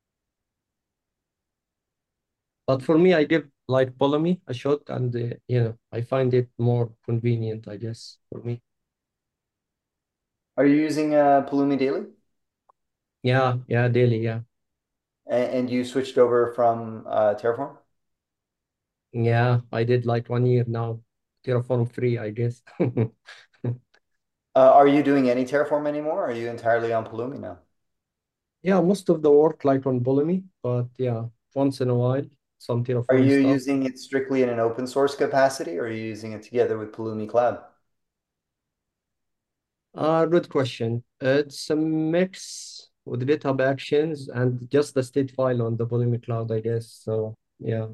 But for me, I give like Ptolemy a shot and uh, you know, I find it more convenient, I guess, for me. Are you using uh, Pulumi Daily? Yeah, yeah, daily, yeah. And, and you switched over from uh, Terraform? Yeah, I did like one year now. Terraform free, I guess. Uh, are you doing any Terraform anymore? Or are you entirely on Pulumi now? Yeah, most of the work like on Ptolemy, but yeah, once in a while, some Are Terraform you stuff. using it strictly in an open source capacity, or are you using it together with Pulumi Cloud? Uh, good question. It's a mix with GitHub Actions and just the state file on the Ptolemy Cloud, I guess. So yeah.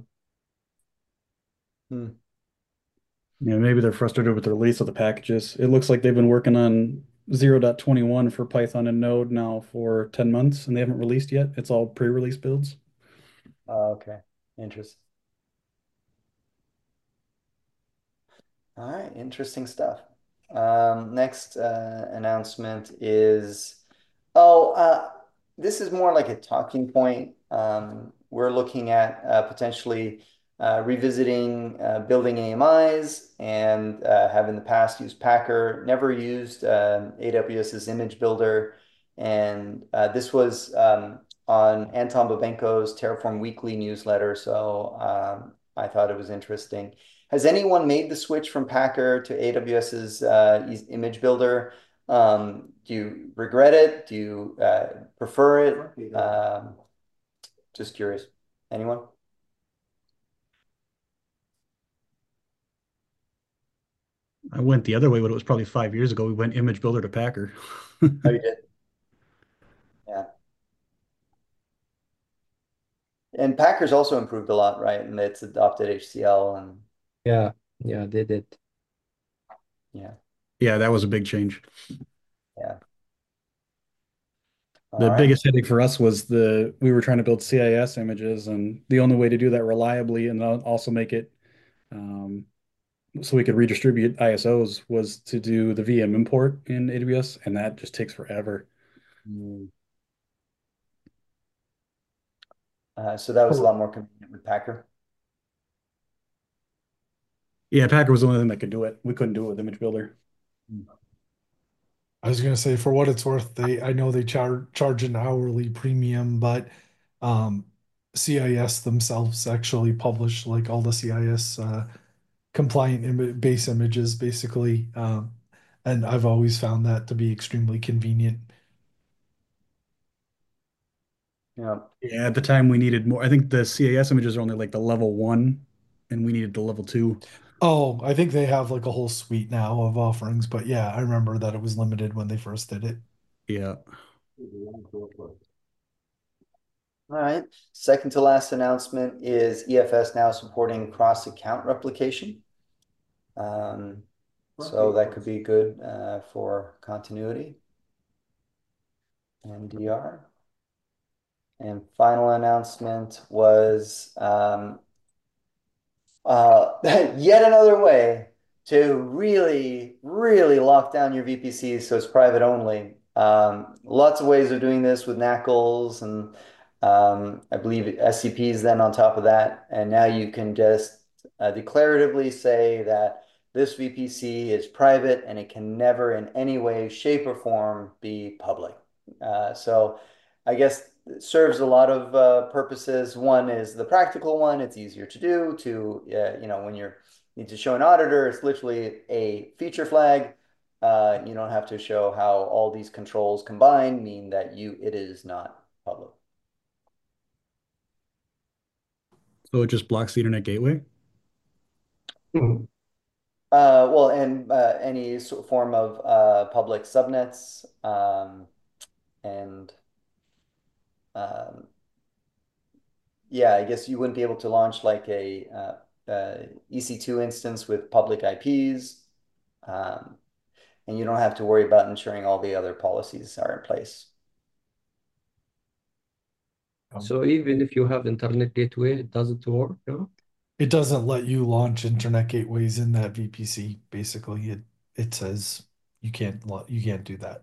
Hmm. Yeah, maybe they're frustrated with the release of the packages. It looks like they've been working on zero point twenty-one for Python and Node now for ten months and they haven't released yet. It's all pre-release builds. Oh, okay. Interesting. All right, interesting stuff. Um, next uh, announcement is, oh, uh, this is more like a talking point. Um, we're looking at uh, potentially uh, revisiting uh, building A M Is and uh, have in the past used Packer, never used um, AWS's image builder. And uh, this was um, on Anton Babenko's Terraform Weekly newsletter. So um, I thought it was interesting. Has anyone made the switch from Packer to AWS's uh, e- image builder? Um, do you regret it? Do you uh, prefer it? Um, just curious. Anyone? I went the other way, but it was probably five years ago. We went image builder to Packer. Oh, you did. Yeah. And Packer's also improved a lot, right? And it's adopted H C L and Yeah, yeah, they did. yeah, Yeah, that was a big change. yeah. All The right. biggest headache for us was the we were trying to build C I S images, and the only way to do that reliably and also make it um, so we could redistribute I S Os was to do the V M import in A W S, and that just takes forever. Mm. Uh, so that was a lot more convenient with Packer. Yeah, Packer was the only thing that could do it. We couldn't do it with Image Builder. I was gonna say, for what it's worth, they I know they charge charge an hourly premium, but um, C I S themselves actually publish like all the C I S uh, compliant Im base images, basically, um, and I've always found that to be extremely convenient. Yeah. Yeah, at the time we needed more. I think the C I S images are only like the level one, and we needed the level two. Oh, I think they have like a whole suite now of offerings, but yeah, I remember that it was limited when they first did it. Yeah. All right. Second to last announcement is E F S now supporting cross-account replication. Um, so that could be good uh, for continuity and D R. And final announcement was um, uh, yet another way to really, really lock down your V P Cs so it's private only. Um, lots of ways of doing this with N A C Ls and um, I believe S C Ps then on top of that. And now you can just uh, declaratively say that this V P C is private and it can never in any way, shape, or form be public. Uh, so I guess it serves a lot of uh, purposes. One is the practical one. It's easier to do to, uh, you know, when you're need to show an auditor, it's literally a feature flag. Uh, you don't have to show how all these controls combined mean that you it is not public. So it just blocks the internet gateway? Uh, well, and uh, any sort of form of uh, public subnets um, and um, yeah, I guess you wouldn't be able to launch like a uh, uh, E C two instance with public I Ps, um, and you don't have to worry about ensuring all the other policies are in place. So even if you have internet gateway, it doesn't work, no? It doesn't let you launch internet gateways in that V P C. Basically, it it says you can't you can't do that.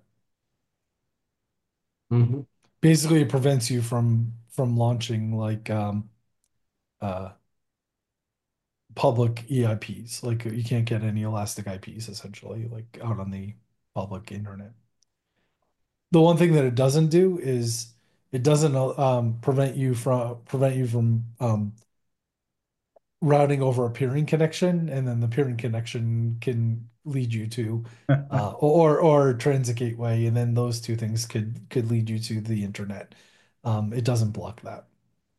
Mm-hmm. Basically, it prevents you from from launching like um, uh, public E I Ps. Like you can't get any elastic I Ps essentially, like out on the public internet. The one thing that it doesn't do is it doesn't um, prevent you from prevent you from um, routing over a peering connection, and then the peering connection can lead you to uh, or or transit gateway, and then those two things could could lead you to the internet. Um, it doesn't block that.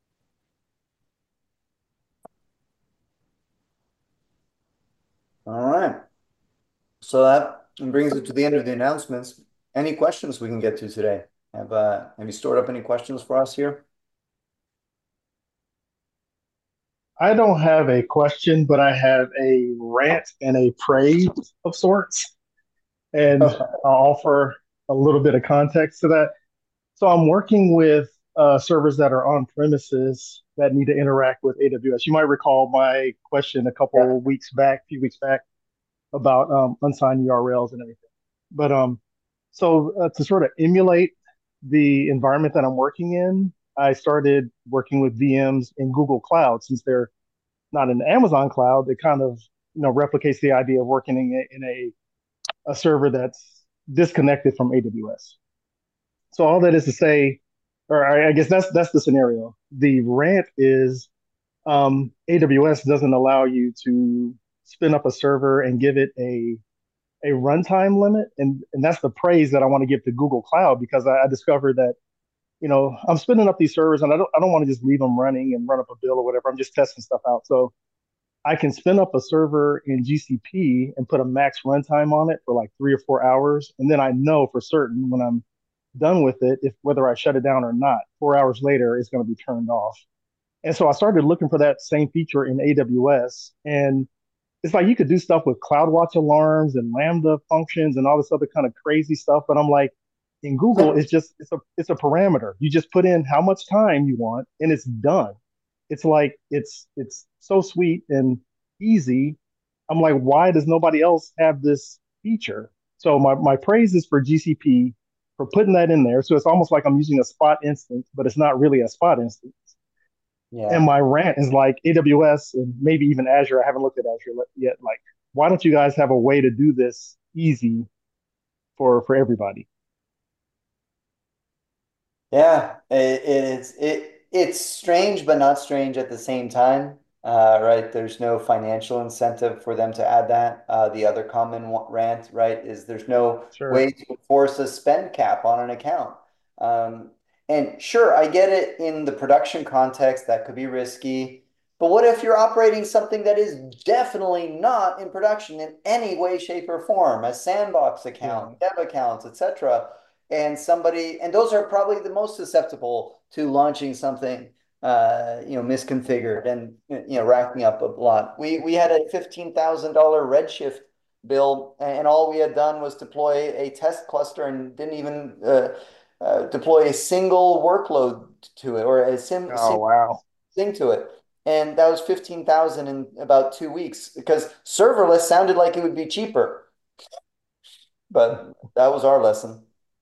All right. So that brings it to the end of the announcements. Any questions we can get to today? Have uh, have you stored up any questions for us here? I don't have a question, but I have a rant and a praise of sorts. And I'll offer a little bit of context to that. So I'm working with uh, servers that are on premises that need to interact with A W S. You might recall my question a couple Yeah. weeks back, a few weeks back, about um, unsigned U R Ls and everything. But um, so uh, to sort of emulate the environment that I'm working in, I started working with V Ms in Google Cloud since they're not in the Amazon cloud. It kind of you know replicates the idea of working in a, in a, a server that's disconnected from A W S. So all that is to say, or I guess that's that's the scenario. The rant is um, A W S doesn't allow you to spin up a server and give it a a runtime limit, and and that's the praise that I want to give to Google Cloud because I, I discovered that you know I'm spinning up these servers and I don't I don't want to just leave them running and run up a bill or whatever. I'm just testing stuff out. So I can spin up a server in G C P and put a max runtime on it for like three or four hours, and then I know for certain when I'm done with it, if whether I shut it down or not, four hours later it's going to be turned off. And so I started looking for that same feature in A W S, and it's like you could do stuff with CloudWatch alarms and Lambda functions and all this other kind of crazy stuff. But I'm like, In Google, So it's just it's a it's a parameter. You just put in how much time you want, and it's done. It's like it's it's so sweet and easy. I'm like, why does nobody else have this feature? So my my praise is for G C P for putting that in there. So it's almost like I'm using a spot instance, but it's not really a spot instance. And yeah. my rant is like A W S and maybe even Azure. I haven't looked at Azure yet. Like, why don't you guys have a way to do this easy for for everybody? Yeah, it, it's it it's strange but not strange at the same time. Uh, right? There's no financial incentive for them to add that. Uh, the other common wa- rant, right, is there's no Sure. way to enforce a spend cap on an account. Um, and sure, I get it in the production context that could be risky, but what if you're operating something that is definitely not in production in any way, shape, or form, a sandbox account, Yeah. dev accounts, et cetera, and somebody, and those are probably the most susceptible to launching something, uh, you know, misconfigured and you know racking up a lot. We we had a fifteen thousand dollar Redshift bill, and all we had done was deploy a test cluster and didn't even uh, uh, deploy a single workload to it or a sim, Oh sim wow. thing to it. And that was fifteen thousand in about two weeks because serverless sounded like it would be cheaper, but that was our lesson.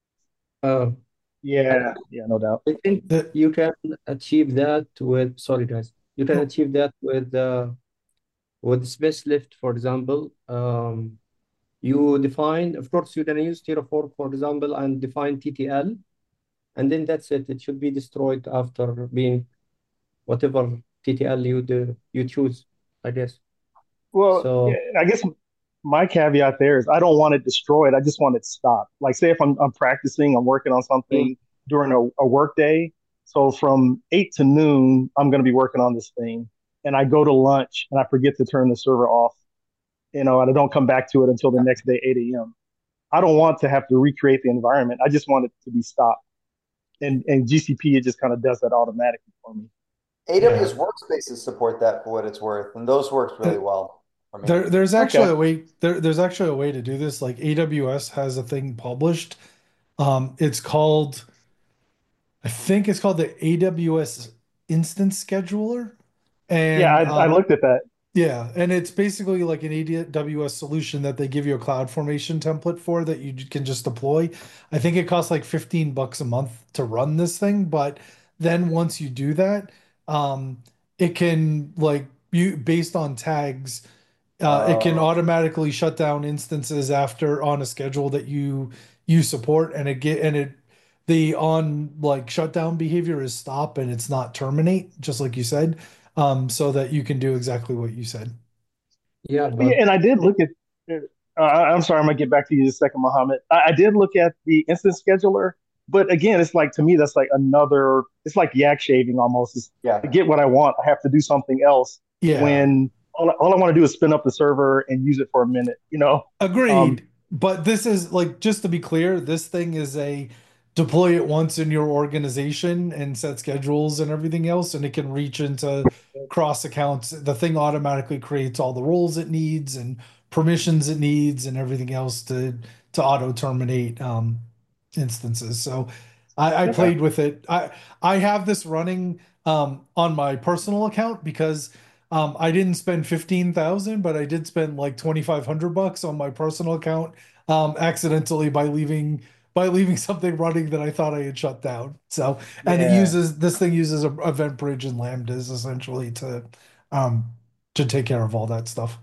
Uh, I Yeah. Yeah. No doubt. I think The, you can achieve that with, sorry guys, you can oh, achieve that with uh, with Space Lift, for example. Um, you define, of course, you're gonna use Terraform, for example, and define T T L, and then that's it. It should be destroyed after being whatever T T L you do you choose, I guess. Well, yeah, So I guess my caveat there is I don't want it destroyed. I just want it stopped. Like, say if I'm I'm practicing, I'm working on mm, something during a, a work day. So from eight to noon, I'm going to be working on this thing, and I go to lunch and I forget to turn the server off. You know, and I don't come back to it until the next day, eight a m. I don't want to have to recreate the environment. I just want it to be stopped. And and G C P it just kind of does that automatically for me. yeah. A W S workspaces support that for what it's worth, and those worked Uh, really well for me. There, there's actually Okay. a way there, there's actually a way to do this. Like A W S has a thing published. Um, it's called, I think it's called the A W S Instance Scheduler. Yeah, And I I um, looked at that. yeah, and it's basically like an A W S solution that they give you a cloud formation template for that you can just deploy. I think it costs like fifteen bucks a month to run this thing, but then once you do that, um, it can like you based on tags, uh, it can Oh, automatically shut down instances after on a schedule that you you support, and it get and it the on like shutdown behavior is stop and it's not terminate, just like you said, um, so that you can do exactly what you said. yeah, Yeah, but and I did look at. Uh, I'm sorry, I'm gonna get back to you in a second, Mohammed. I, I did look at the instant scheduler, but again, it's like to me that's like another. It's like yak shaving almost. It's, to yeah. get what I want, I have to do something else. Yeah, When all, all I want to do is spin up the server and use it for a minute. You know. Um, agreed. But this is like, just to be clear, this thing is a deploy it once in your organization and set schedules and everything else, and it can reach into cross accounts. The thing automatically creates all the roles it needs and permissions it needs and everything else to to auto terminate um, instances. So I, I okay. played with it. I I have this running um, on my personal account because um, I didn't spend fifteen thousand, but I did spend like twenty-five hundred bucks on my personal account um, accidentally by leaving by leaving something running that I thought I had shut down. So, and it Yeah. uses this thing uses a event bridge and lambdas essentially to um, to take care of all that stuff.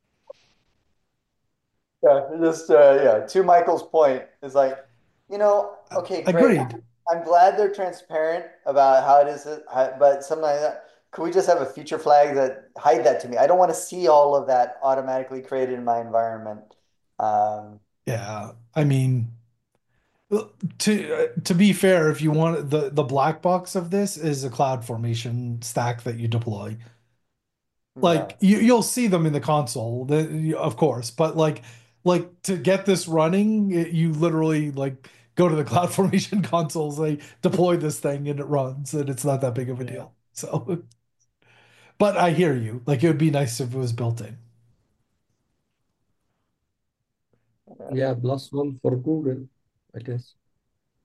Yeah, just uh, yeah. To Michael's point, is like, you know, Uh, okay, great. Agreed. I'm glad they're transparent about how it is, how, but something like that. Could we just have a feature flag that hide that to me? I don't want to see all of that automatically created in my environment. Um, Yeah. I mean, to uh, to be fair, if you want the the black box of this is a cloud formation stack that you deploy. yeah. Like you you'll see them in the console, the, of course, but like like to get this running, it, you literally like go to the CloudFormation console, say deploy this thing, and it runs, and it's not that big of a Yeah. deal. So, but I hear you. Like it would be nice if it was built in. yeah, plus one for Google, I guess.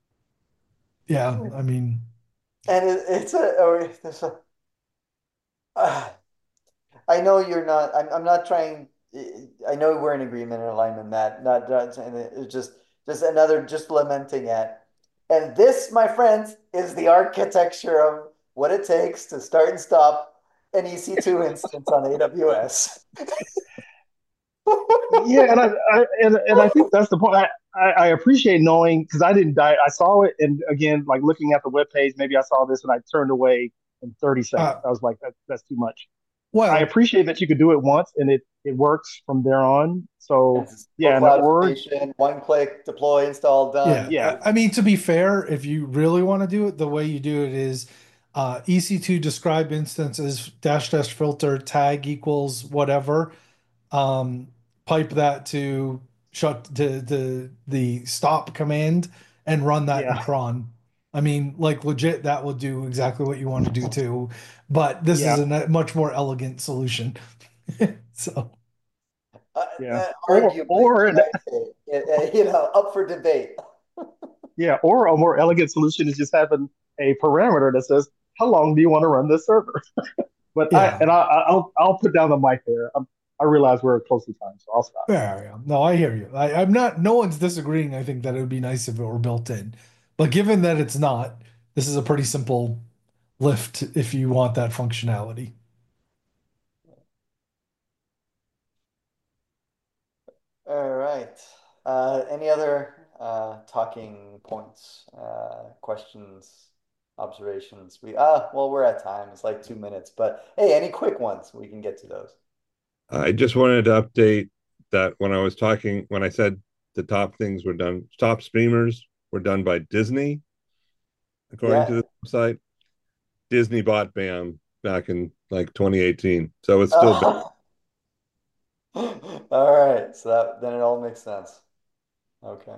Yeah, I mean, And it, it's a, or there's a uh, I know you're not. I'm. I'm not trying. I know we're in agreement and alignment, Matt. Not, not saying that. It's just, just another, just lamenting at. And this, my friends, is the architecture of what it takes to start and stop an E C two instance on A W S. Yeah, and I, I and, and I think that's the point. I, I, I appreciate knowing because I didn't die. I saw it, and again, like looking at the web page, maybe I saw this and I turned away in thirty seconds. uh, I was like, that, that's too much. I well, appreciate that you could do it once and it it works from there on. So It's full yeah, and or cloudification, one click, deploy, install, yeah. done. yeah, I, I mean, to be fair, if you really want to do it, the way you do it is uh, E C two describe instances dash dash filter tag equals whatever. Um, pipe that to shut to the the stop command and run that in yeah, cron. I mean, like legit, that will do exactly what you want to do too. But this is yeah, a ne- much more elegant solution. So Uh, yeah. uh, Or arguably, or an, I'd say, uh, uh, you know, up for debate. yeah, or a more elegant solution is just having a parameter that says how long do you want to run this server. But I yeah, and I I'll I'll put down the mic there. I'm, I realize we're close to time, so I'll stop. yeah, yeah. No, I hear you. I, I'm not. No one's disagreeing. I think that it would be nice if it were built in, but given that it's not, this is a pretty simple lift if you want that functionality. All right. Uh, any other uh, talking points, uh, questions, observations? We ah, well, we're at time. It's like two minutes, but hey, any quick ones? We can get to those. I just wanted to update that when I was talking, when I said the top things were done, top streamers were done by Disney, according to Yeah. the website. Disney bought BAM back in like twenty eighteen. So it's still Oh. All right. So that then it all makes sense. Okay.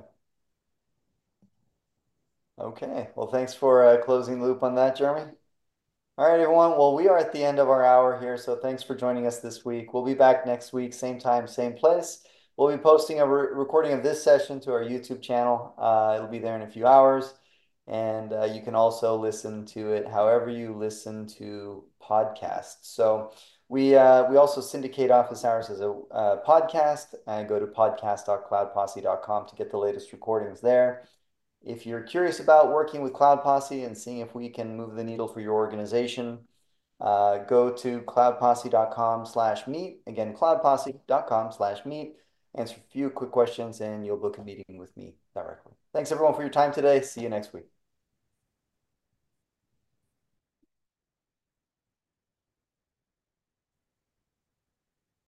Okay. Well, thanks for uh, closing the loop on that, Jeremy. All right, everyone. Well, we are at the end of our hour here, so thanks for joining us this week. We'll be back next week, same time, same place. We'll be posting a re recording of this session to our YouTube channel. Uh, it'll be there in a few hours, and uh, you can also listen to it however you listen to podcasts. So we uh, we also syndicate Office Hours as a uh, podcast. Uh, go to podcast dot cloud posse dot com to get the latest recordings there. If you're curious about working with Cloud Posse and seeing if we can move the needle for your organization, uh, go to cloud posse dot com slash meet. Again, cloud posse dot com slash meet. Answer a few quick questions and you'll book a meeting with me directly. Thanks everyone for your time today. See you next week.